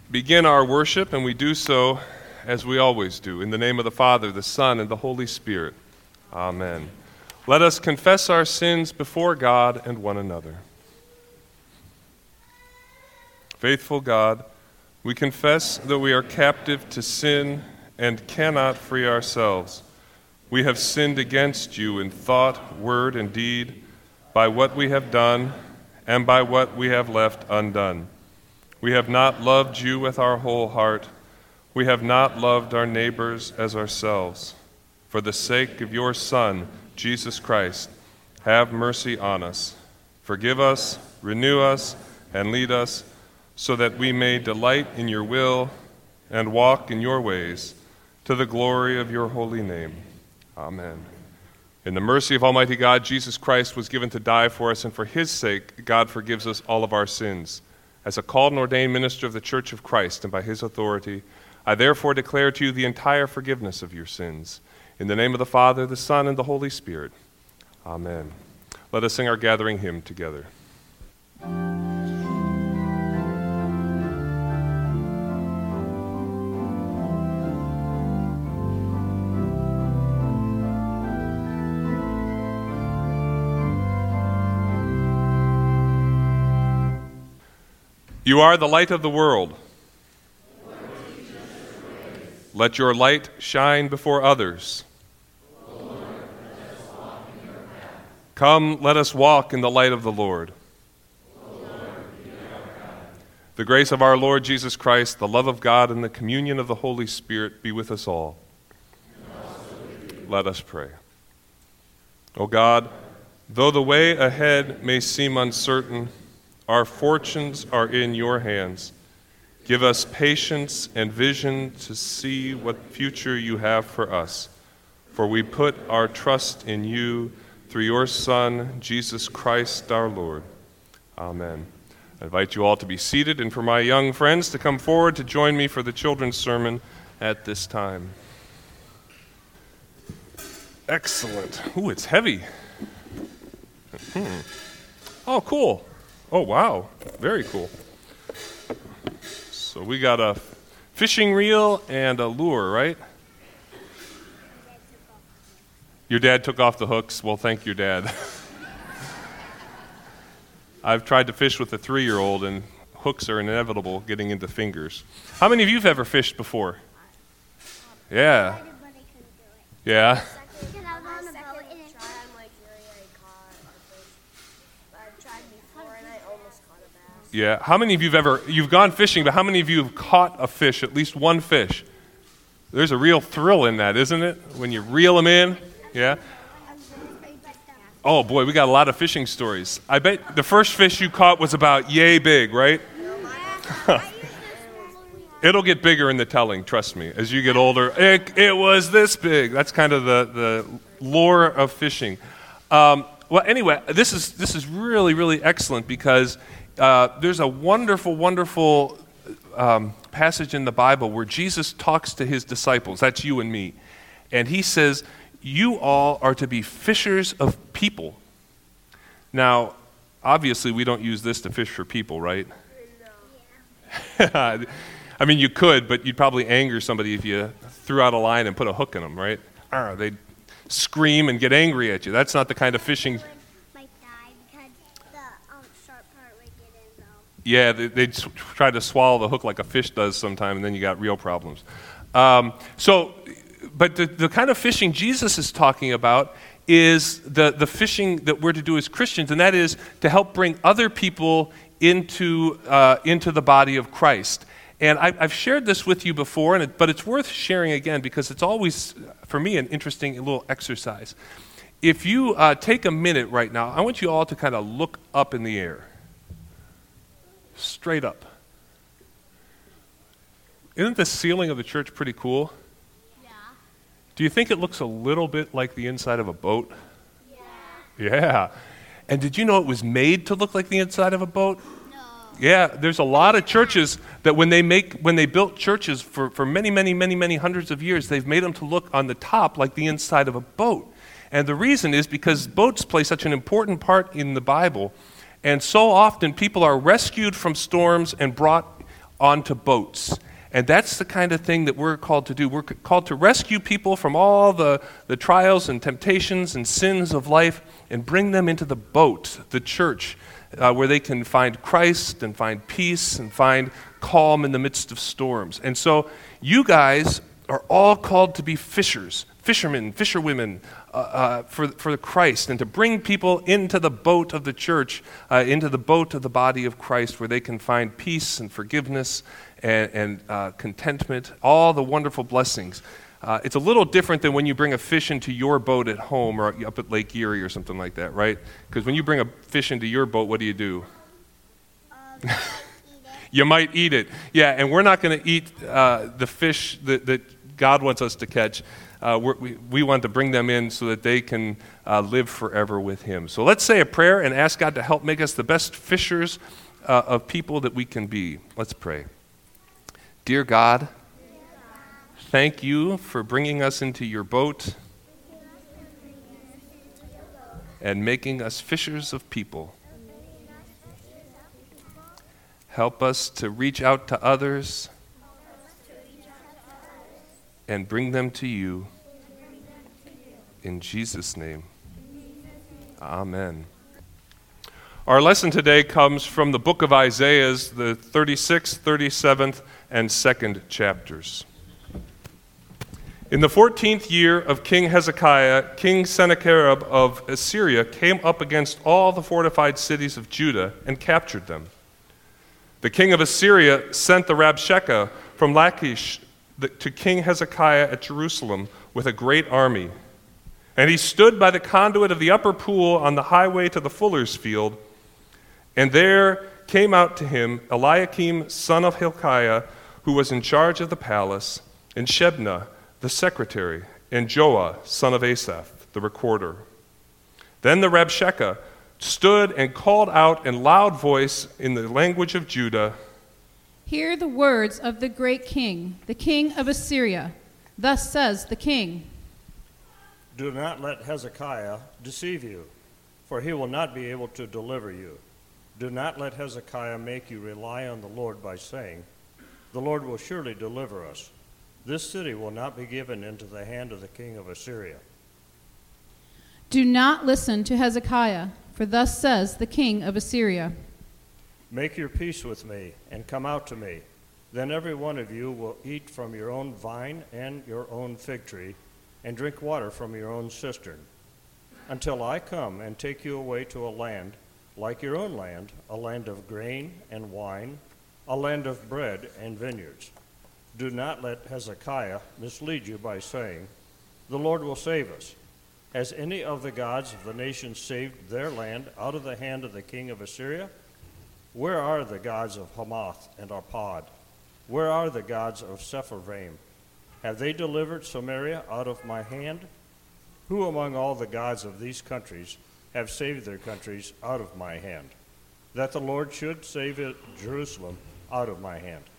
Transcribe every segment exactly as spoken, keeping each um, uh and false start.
begin our worship, and we do so as we always do, in the name of the Father, the Son, and the Holy Spirit. Amen. Let us confess our sins before God and one another. Faithful God, we confess that we are captive to sin and cannot free ourselves. We have sinned against you in thought, word, and deed, by what we have done and by what we have left undone. We have not loved you with our whole heart. We have not loved our neighbors as ourselves. For the sake of your Son, Jesus Christ, have mercy on us. Forgive us, renew us, and lead us, so that we may delight in your will and walk in your ways, to the glory of your holy name. Amen. In the mercy of Almighty God, Jesus Christ was given to die for us, and for his sake, God forgives us all of our sins. As a called and ordained minister of the Church of Christ, and by his authority, I therefore declare to you the entire forgiveness of your sins. In the name of the Father, the Son, and the Holy Spirit. Amen. Let us sing our gathering hymn together. You are the light of the world. Let your light shine before others. Lord, let us walk in your path. Come, let us walk in the light of the Lord. Lord, be our God. The grace of our Lord Jesus Christ, the love of God, and the communion of the Holy Spirit be with us all. And also with you. Let us pray. O God, though the way ahead may seem uncertain, our fortunes are in your hands. Give us patience and vision to see what future you have for us. For we put our trust in you through your Son, Jesus Christ our Lord. Amen. I invite you all to be seated, and for my young friends to come forward to join me for the children's sermon at this time. Excellent. Ooh, it's heavy. Hmm. Oh, cool. Oh, wow. Very cool. So we got a fishing reel and a lure, right? Your dad took off the hooks. Well, thank your dad. I've tried to fish with a three-year-old, and hooks are inevitable getting into fingers. How many of you have ever fished before? Yeah. Yeah. Yeah. How many of you have ever, you've gone fishing, but how many of you have caught a fish, at least one fish? There's a real thrill in that, isn't it? When you reel them in. Yeah. Oh boy, we got a lot of fishing stories. I bet the first fish you caught was about yay big, right? It'll get bigger in the telling, trust me. As you get older, it, it was this big. That's kind of the, the lore of fishing. Um, well, anyway, this is this is really, really excellent because Uh, there's a wonderful, wonderful um, passage in the Bible where Jesus talks to his disciples, that's you and me, and he says, you all are to be fishers of people. Now, obviously, we don't use this to fish for people, right? No. I mean, you could, but you'd probably anger somebody if you threw out a line and put a hook in them, right? Arr, they'd scream and get angry at you. That's not the kind of fishing... Yeah, they, they try to swallow the hook like a fish does sometime, and then you got real problems. Um, so, but the, the kind of fishing Jesus is talking about is the, the fishing that we're to do as Christians, and that is to help bring other people into, uh, into the body of Christ. And I, I've shared this with you before, and it, but it's worth sharing again because it's always, for me, an interesting little exercise. If you uh, take a minute right now, I want you all to kind of look up in the air. Straight up. Isn't the ceiling of the church pretty cool? Yeah. Do you think it looks a little bit like the inside of a boat? Yeah. Yeah. And did you know it was made to look like the inside of a boat? No. Yeah, there's a lot of churches that when they make when they built churches for, for many, many, many, many hundreds of years, they've made them to look on the top like the inside of a boat. And the reason is because boats play such an important part in the Bible. And so often people are rescued from storms and brought onto boats. And that's the kind of thing that we're called to do. We're called to rescue people from all the, the trials and temptations and sins of life and bring them into the boat, the church, uh, where they can find Christ and find peace and find calm in the midst of storms. And so you guys are all called to be fishers, fishermen, fisherwomen uh, uh, for, for Christ, and to bring people into the boat of the church, uh, into the boat of the body of Christ, where they can find peace and forgiveness and, and uh, contentment, all the wonderful blessings. Uh, it's a little different than when you bring a fish into your boat at home or up at Lake Erie or something like that, right? Because when you bring a fish into your boat, what do you do? Um, you might eat it. Yeah, and we're not going to eat uh, the fish that, that God wants us to catch. Uh, we're, we, we want to bring them in so that they can uh, live forever with Him. So let's say a prayer and ask God to help make us the best fishers uh, of people that we can be. Let's pray. Dear God, thank you for bringing us into your boat and making us fishers of people. Help us to reach out to others and bring them to you. In Jesus' name, amen. Our lesson today comes from the book of Isaiah, the thirty-sixth, thirty-seventh, and second chapters. In the fourteenth year of King Hezekiah, King Sennacherib of Assyria came up against all the fortified cities of Judah and captured them. The king of Assyria sent the Rabshakeh from Lachish to King Hezekiah at Jerusalem with a great army. And he stood by the conduit of the upper pool on the highway to the fuller's field, and there came out to him Eliakim, son of Hilkiah, who was in charge of the palace, and Shebna, the secretary, and Joah, son of Asaph, the recorder. Then the Rabshakeh stood and called out in loud voice in the language of Judah, "Hear the words of the great king, the king of Assyria. Thus says the king, Do not let Hezekiah deceive you, for he will not be able to deliver you. Do not let Hezekiah make you rely on the Lord by saying, The Lord will surely deliver us. This city will not be given into the hand of the king of Assyria." Do not listen to Hezekiah, for thus says the king of Assyria, "Make your peace with me and come out to me. Then every one of you will eat from your own vine and your own fig tree, and drink water from your own cistern, until I come and take you away to a land like your own land, a land of grain and wine, a land of bread and vineyards. Do not let Hezekiah mislead you by saying, The Lord will save us. Has any of the gods of the nations saved their land out of the hand of the king of Assyria? Where are the gods of Hamath and Arpad? Where are the gods of Sepharvaim? Have they delivered Samaria out of my hand? Who among all the gods of these countries have saved their countries out of my hand, that the Lord should save it, Jerusalem out of my hand?"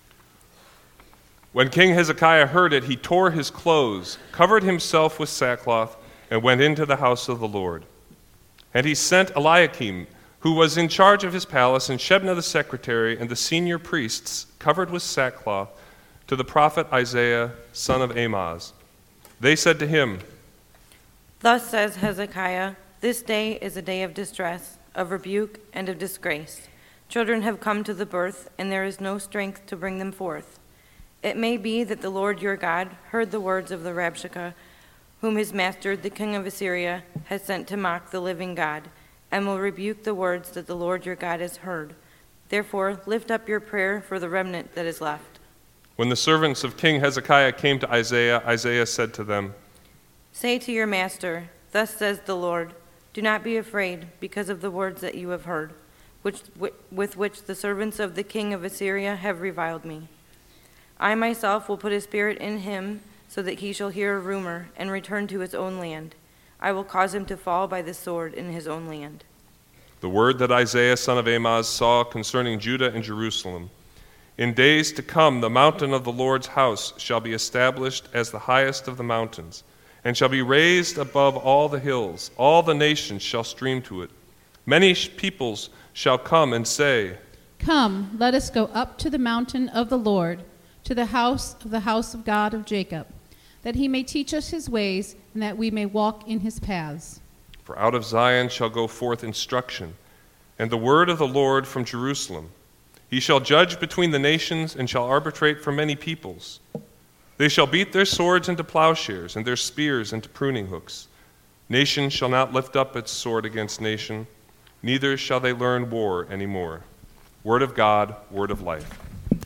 When King Hezekiah heard it, he tore his clothes, covered himself with sackcloth, and went into the house of the Lord. And he sent Eliakim, who was in charge of his palace, and Shebna the secretary, and the senior priests, covered with sackcloth, to the prophet Isaiah, son of Amoz. They said to him, Thus says Hezekiah, This day is a day of distress, of rebuke, and of disgrace. Children have come to the birth, and there is no strength to bring them forth. It may be that the Lord your God heard the words of the Rabshakeh, whom his master, the king of Assyria, has sent to mock the living God, and will rebuke the words that the Lord your God has heard. Therefore, lift up your prayer for the remnant that is left. When the servants of King Hezekiah came to Isaiah, Isaiah said to them, Say to your master, Thus says the Lord, Do not be afraid because of the words that you have heard, which, with which the servants of the king of Assyria have reviled me. I myself will put a spirit in him, so that he shall hear a rumor and return to his own land. I will cause him to fall by the sword in his own land. The word that Isaiah son of Amoz saw concerning Judah and Jerusalem. In days to come, the mountain of the Lord's house shall be established as the highest of the mountains, and shall be raised above all the hills. All the nations shall stream to it. Many peoples shall come and say, Come, let us go up to the mountain of the Lord, to the house of the house of God of Jacob, that he may teach us his ways, and that we may walk in his paths. For out of Zion shall go forth instruction, and the word of the Lord from Jerusalem. He shall judge between the nations, and shall arbitrate for many peoples. They shall beat their swords into plowshares, and their spears into pruning hooks. Nation shall not lift up its sword against nation, neither shall they learn war any more. Word of God, word of life.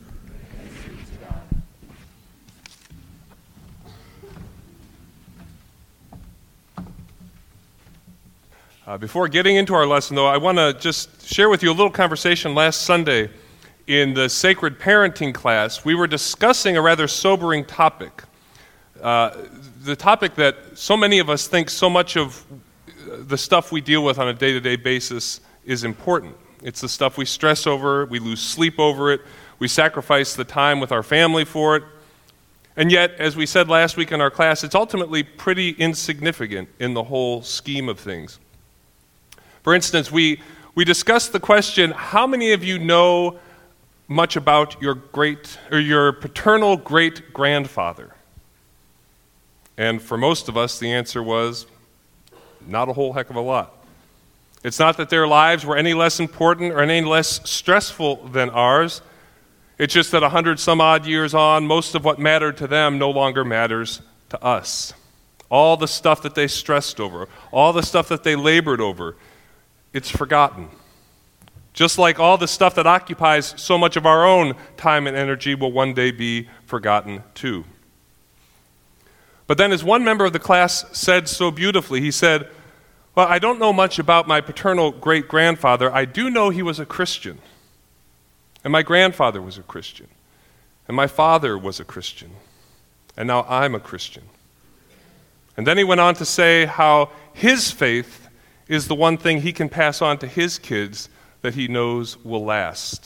Uh, before getting into our lesson, though, I want to just share with you a little conversation last Sunday in the Sacred Parenting class. We were discussing a rather sobering topic, uh, the topic that so many of us think so much of the stuff we deal with on a day-to-day basis is important. It's the stuff we stress over, we lose sleep over it, we sacrifice the time with our family for it. And yet, as we said last week in our class, it's ultimately pretty insignificant in the whole scheme of things. For instance, we, we discussed the question, how many of you know much about your great or your paternal great-grandfather? And for most of us, the answer was not a whole heck of a lot. It's not that their lives were any less important or any less stressful than ours. It's just that a hundred some odd years on, most of what mattered to them no longer matters to us. All the stuff that they stressed over, all the stuff that they labored over, it's forgotten. Just like all the stuff that occupies so much of our own time and energy will one day be forgotten too. But then, as one member of the class said so beautifully, he said, well, I don't know much about my paternal great-grandfather. I do know he was a Christian. And my grandfather was a Christian. And my father was a Christian. And now I'm a Christian. And then he went on to say how his faith is the one thing he can pass on to his kids that he knows will last.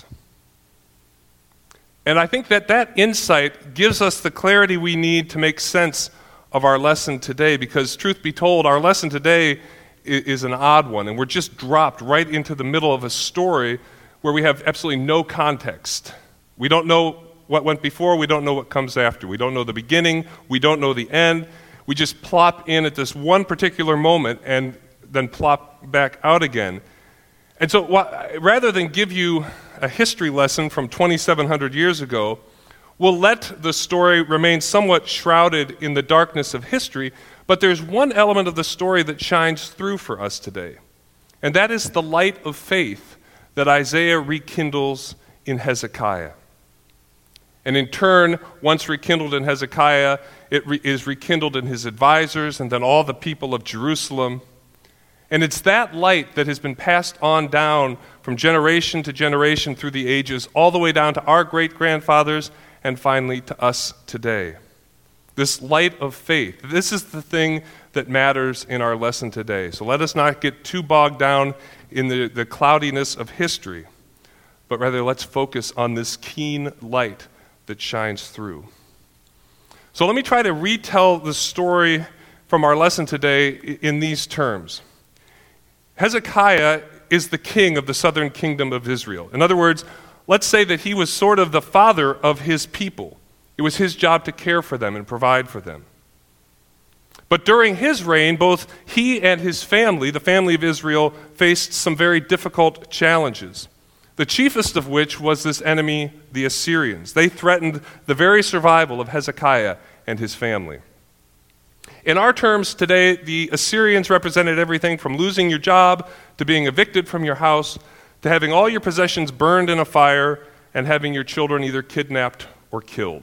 And I think that that insight gives us the clarity we need to make sense of our lesson today, because truth be told, our lesson today is an odd one, and we're just dropped right into the middle of a story where we have absolutely no context. We don't know what went before, we don't know what comes after. We don't know the beginning, we don't know the end. We just plop in at this one particular moment and then plop back out again. And so wh- rather than give you a history lesson from twenty-seven hundred years ago, we'll let the story remain somewhat shrouded in the darkness of history. But there's one element of the story that shines through for us today, and that is the light of faith that Isaiah rekindles in Hezekiah. And in turn, once rekindled in Hezekiah, it re- is rekindled in his advisors and then all the people of Jerusalem. And it's that light that has been passed on down from generation to generation through the ages, all the way down to our great-grandfathers and finally to us today. This light of faith. This is the thing that matters in our lesson today. So let us not get too bogged down in the, the cloudiness of history, but rather let's focus on this keen light that shines through. So let me try to retell the story from our lesson today in these terms. Hezekiah is the king of the southern kingdom of Israel. In other words, let's say that he was sort of the father of his people. It was his job to care for them and provide for them. But during his reign, both he and his family, the family of Israel, faced some very difficult challenges, the chiefest of which was this enemy, the Assyrians. They threatened the very survival of Hezekiah and his family. In our terms today, the Assyrians represented everything from losing your job to being evicted from your house to having all your possessions burned in a fire and having your children either kidnapped or killed.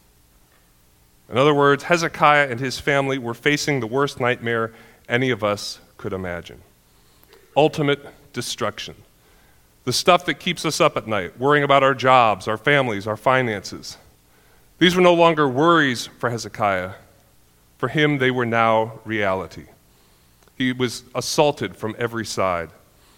In other words, Hezekiah and his family were facing the worst nightmare any of us could imagine. Ultimate destruction. The stuff that keeps us up at night, worrying about our jobs, our families, our finances. These were no longer worries for Hezekiah. For him, they were now reality. He was assaulted from every side.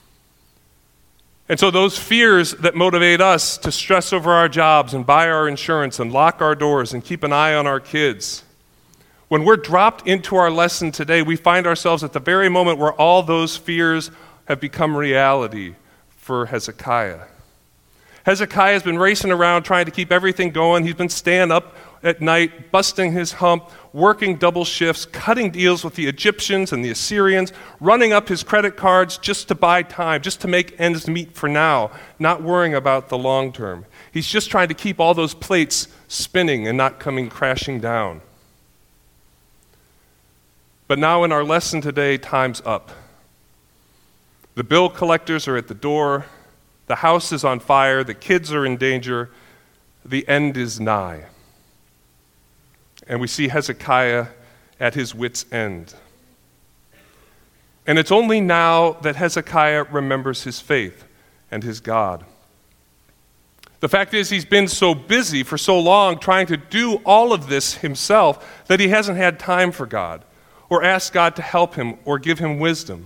And so those fears that motivate us to stress over our jobs and buy our insurance and lock our doors and keep an eye on our kids, when we're dropped into our lesson today, we find ourselves at the very moment where all those fears have become reality for Hezekiah. Hezekiah has been racing around trying to keep everything going. He's been staying up at night, busting his hump, working double shifts, cutting deals with the Egyptians and the Assyrians, running up his credit cards just to buy time, just to make ends meet for now, not worrying about the long term. He's just trying to keep all those plates spinning and not coming crashing down. But now in our lesson today, time's up. The bill collectors are at the door. The house is on fire. The kids are in danger. The end is nigh. And we see Hezekiah at his wit's end. And it's only now that Hezekiah remembers his faith and his God. The fact is, he's been so busy for so long trying to do all of this himself that he hasn't had time for God or ask God to help him or give him wisdom.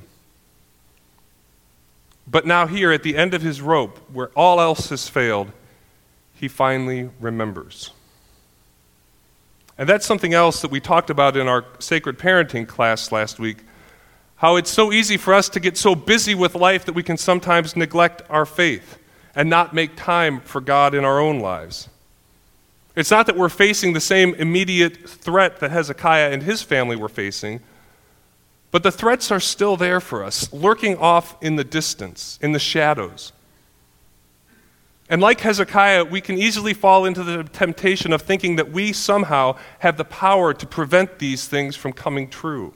But now here, at the end of his rope, where all else has failed, he finally remembers. And that's something else that we talked about in our sacred parenting class last week, how it's so easy for us to get so busy with life that we can sometimes neglect our faith and not make time for God in our own lives. It's not that we're facing the same immediate threat that Hezekiah and his family were facing, but the threats are still there for us, lurking off in the distance, in the shadows. And like Hezekiah, we can easily fall into the temptation of thinking that we somehow have the power to prevent these things from coming true.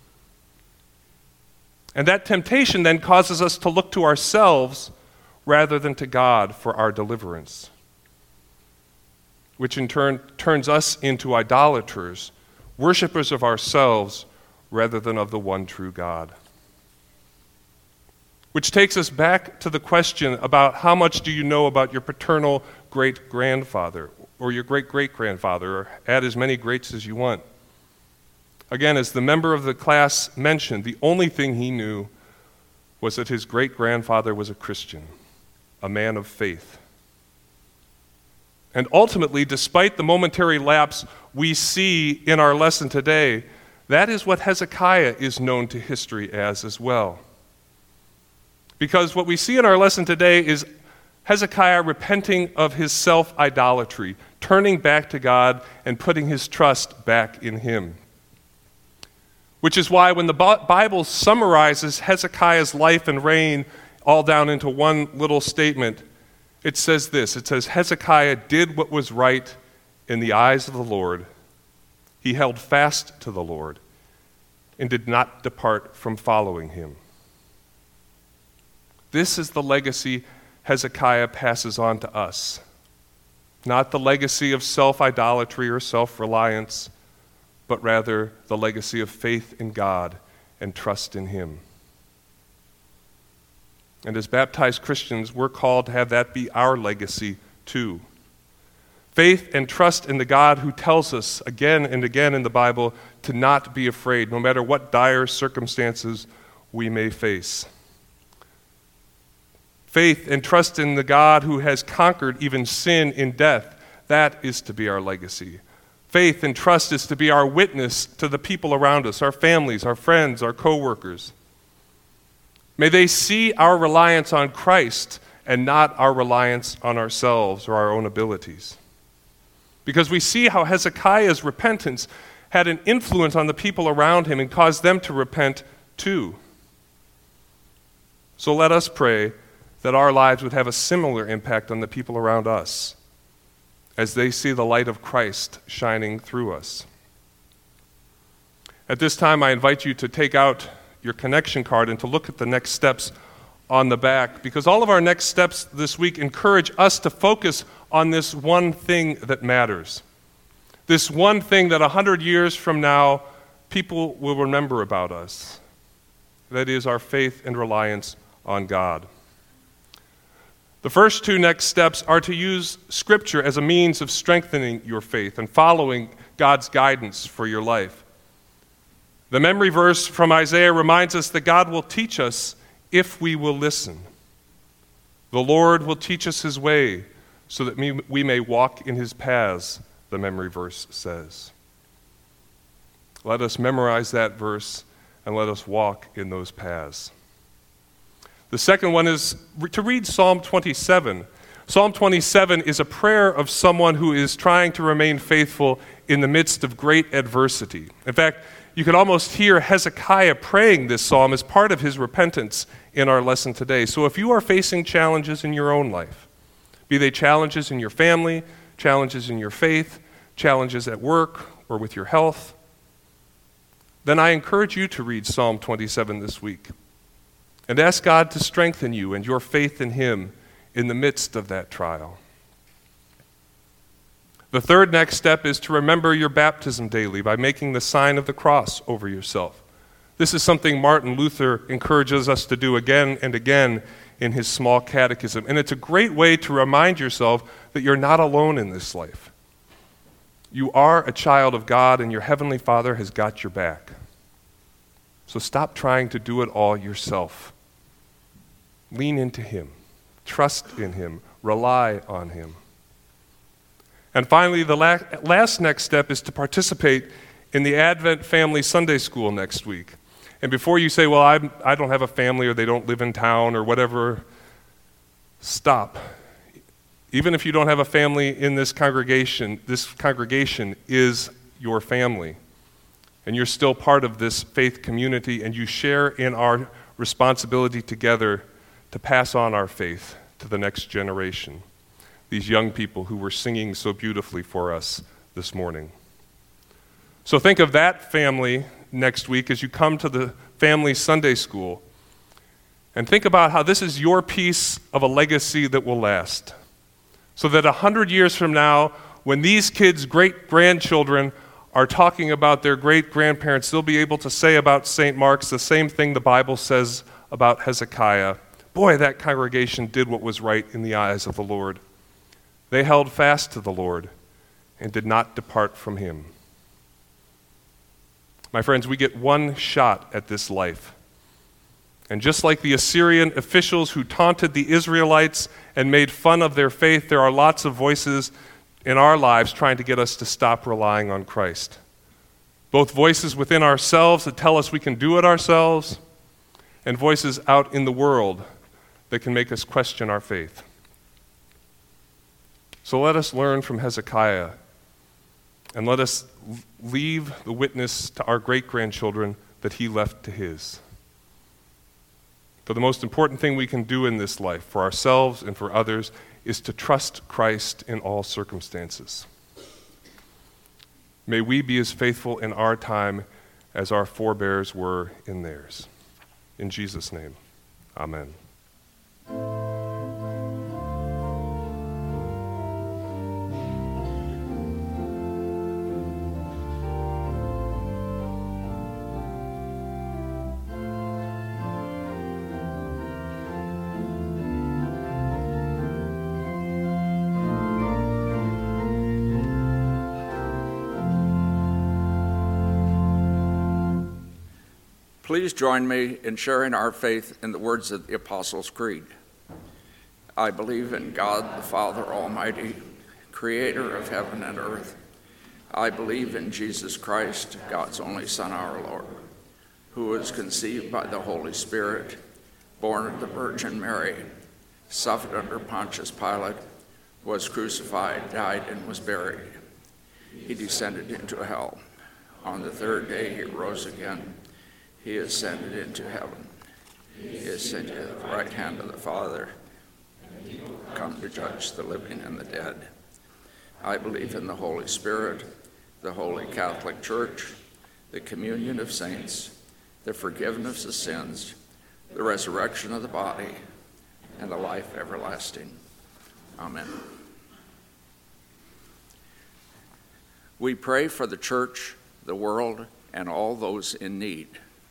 And that temptation then causes us to look to ourselves rather than to God for our deliverance, which in turn turns us into idolaters, worshipers of ourselves rather than of the one true God. Which takes us back to the question about how much do you know about your paternal great-grandfather or your great-great-grandfather, or add as many greats as you want. Again, as the member of the class mentioned, the only thing he knew was that his great-grandfather was a Christian, a man of faith. And ultimately, despite the momentary lapse we see in our lesson today, that is what Hezekiah is known to history as as well. Because what we see in our lesson today is Hezekiah repenting of his self-idolatry, turning back to God and putting his trust back in him. Which is why when the Bible summarizes Hezekiah's life and reign all down into one little statement, it says this. It says, Hezekiah did what was right in the eyes of the Lord. He held fast to the Lord and did not depart from following him. This is the legacy Hezekiah passes on to us. Not the legacy of self-idolatry or self-reliance, but rather the legacy of faith in God and trust in him. And as baptized Christians, we're called to have that be our legacy too. Faith and trust in the God who tells us again and again in the Bible to not be afraid, no matter what dire circumstances we may face. Faith and trust in the God who has conquered even sin in death, that is to be our legacy. Faith and trust is to be our witness to the people around us, our families, our friends, our co-workers. May they see our reliance on Christ and not our reliance on ourselves or our own abilities. Because we see how Hezekiah's repentance had an influence on the people around him and caused them to repent too. So let us pray that our lives would have a similar impact on the people around us as they see the light of Christ shining through us. At this time, I invite you to take out your connection card and to look at the next steps on the back, because all of our next steps this week encourage us to focus on this one thing that matters. This one thing that a hundred years from now, people will remember about us. That is our faith and reliance on God. The first two next steps are to use Scripture as a means of strengthening your faith and following God's guidance for your life. The memory verse from Isaiah reminds us that God will teach us if we will listen. The Lord will teach us his way so that we may walk in his paths, the memory verse says. Let us memorize that verse and let us walk in those paths. The second one is to read Psalm twenty-seven, Psalm twenty-seven is a prayer of someone who is trying to remain faithful in the midst of great adversity. In fact, you can almost hear Hezekiah praying this psalm as part of his repentance in our lesson today. So if you are facing challenges in your own life, be they challenges in your family, challenges in your faith, challenges at work or with your health, then I encourage you to read Psalm twenty-seven this week and ask God to strengthen you and your faith in Him in the midst of that trial. The third next step is to remember your baptism daily by making the sign of the cross over yourself. This is something Martin Luther encourages us to do again and again in his small catechism. And it's a great way to remind yourself that you're not alone in this life. You are a child of God, and your Heavenly Father has got your back. So stop trying to do it all yourself. Lean into Him. Trust in Him. Rely on Him. And finally, the la- last next step is to participate in the Advent Family Sunday School next week. And before you say, well, I'm, I don't have a family, or they don't live in town, or whatever, stop. Even if you don't have a family in this congregation, this congregation is your family. And you're still part of this faith community, and you share in our responsibility together to pass on our faith to the next generation. These young people who were singing so beautifully for us this morning. So think of that family next week as you come to the Family Sunday School, and think about how this is your piece of a legacy that will last. So that a hundred years from now, when these kids' great-grandchildren are talking about their great-grandparents, they'll be able to say about Saint Mark's the same thing the Bible says about Hezekiah. Boy, that congregation did what was right in the eyes of the Lord. They held fast to the Lord and did not depart from Him. My friends, we get one shot at this life. And just like the Assyrian officials who taunted the Israelites and made fun of their faith, there are lots of voices in our lives trying to get us to stop relying on Christ. Both voices within ourselves that tell us we can do it ourselves, and voices out in the world that can make us question our faith. So let us learn from Hezekiah, and let us leave the witness to our great-grandchildren that he left to his. For the most important thing we can do in this life, for ourselves and for others, is to trust Christ in all circumstances. May we be as faithful in our time as our forebears were in theirs. In Jesus' name, amen. Please join me in sharing our faith in the words of the Apostles' Creed. I believe in God the Father Almighty, creator of heaven and earth. I believe in Jesus Christ, God's only Son, our Lord, who was conceived by the Holy Spirit, born of the Virgin Mary, suffered under Pontius Pilate, was crucified, died, and was buried. He descended into hell. On the third day he rose again. He ascended into heaven. He ascended at the right hand of the Father. He will come to judge the living and the dead. I believe in the Holy Spirit, the Holy Catholic Church, the communion of saints, the forgiveness of sins, the resurrection of the body, and the life everlasting. Amen. We pray for the church, the world, and all those in need.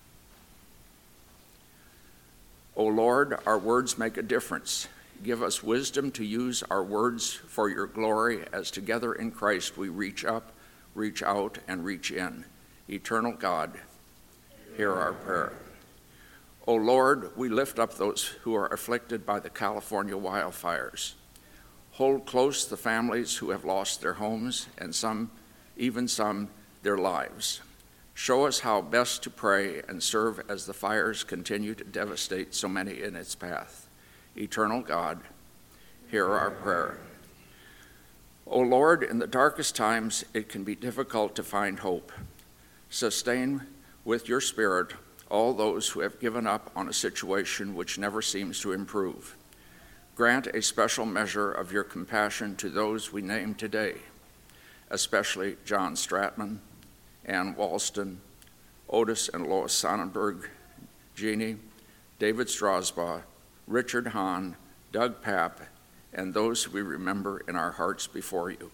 O Lord, our words make a difference. Give us wisdom to use our words for your glory as together in Christ we reach up, reach out, and reach in. Eternal God, hear our prayer. O Lord, we lift up those who are afflicted by the California wildfires. Hold close the families who have lost their homes and some, even some, their lives. Show us how best to pray and serve as the fires continue to devastate so many in its path. Eternal God, hear our prayer. O Lord, in the darkest times it can be difficult to find hope. Sustain with your Spirit all those who have given up on a situation which never seems to improve. Grant a special measure of your compassion to those we name today, especially John Stratman, Ann Walston, Otis and Lois Sonnenberg, Jeannie, David Strasbaugh, Richard Hahn, Doug Papp, and those we remember in our hearts before you.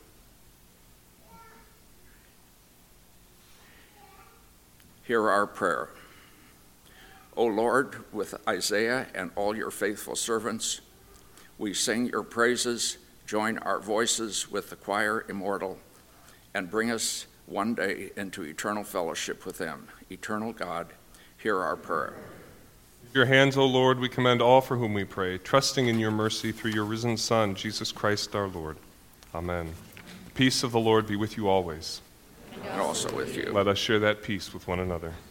Hear our prayer. O Lord, with Isaiah and all your faithful servants, we sing your praises, join our voices with the choir immortal, and bring us one day into eternal fellowship with them. Eternal God, hear our prayer. Your hands, O Lord, we commend all for whom we pray, trusting in your mercy through your risen Son, Jesus Christ our Lord. Amen. The peace of the Lord be with you always. And also with you. Let us share that peace with one another.